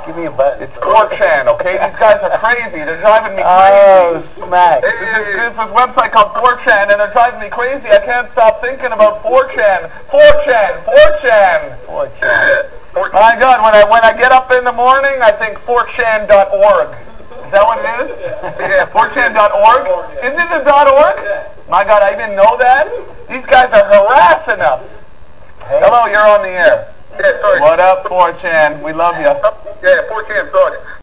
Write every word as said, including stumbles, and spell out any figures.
Give me a button. It's four chan, okay? These guys are crazy. They're driving me crazy. Oh, smack. This is, this is a website called four chan, and they're driving me crazy. I can't stop thinking about four chan. four chan, four chan. four chan. My God, when I when I get up in the morning, I think four chan dot org. Is that what it is? Yeah, four chan dot org. Isn't it the .org? My God, I didn't know that. These guys are harassing us. Hey. Hello, you're on the air. Yeah, sorry. What up, four chan? We love you. Yeah, four chan, sorry.